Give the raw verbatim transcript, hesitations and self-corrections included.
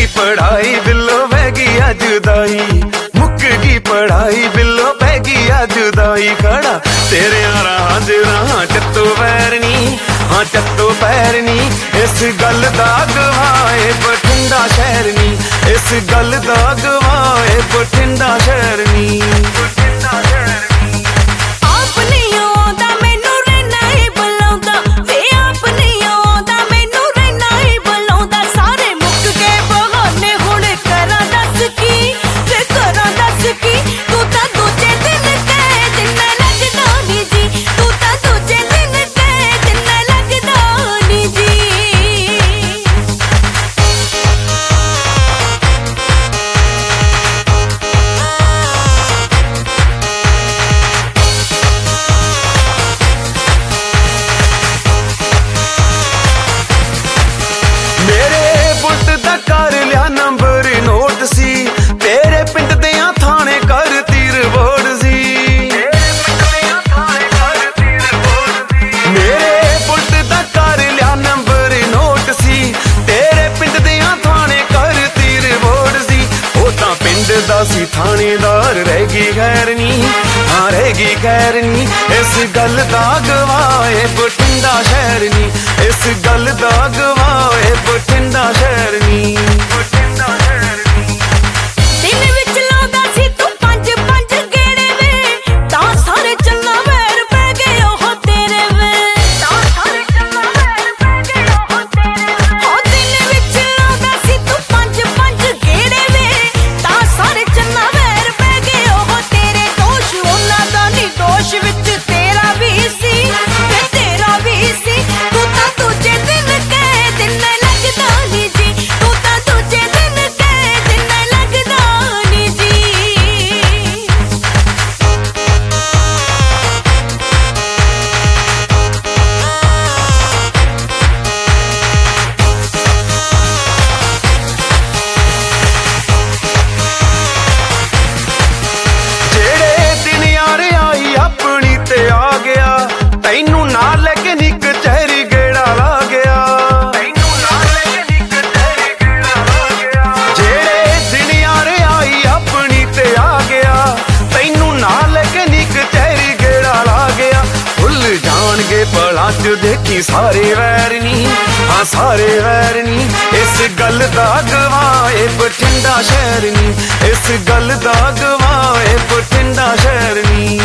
पढ़ाई बिल्लो बैगी जुदाई, मुक गई पढ़ाई बिल्लो बैगी जुदाई। खड़ा तेरे राह च राह चत्तो पैरनी, हाँ चत्तो पैरनी। इस गल दा गवाए बठिंडा शहरनी, इस गल दा गवाए बठिंडा शहरनी। सी थानेदार रहेगी खैरनी, हाँ रहेगी खैरनी। इस गल दा गवाए बठिंडा शहरनी, इस गल दा गवाए बठिंडा शहरनी। भला च देखी सारे वैरनी, हाँ सारे वैरनी। इस गल दा गवाए बठिंडा शहरनी, इस गल दा गवाए बठिंडा शहरनी।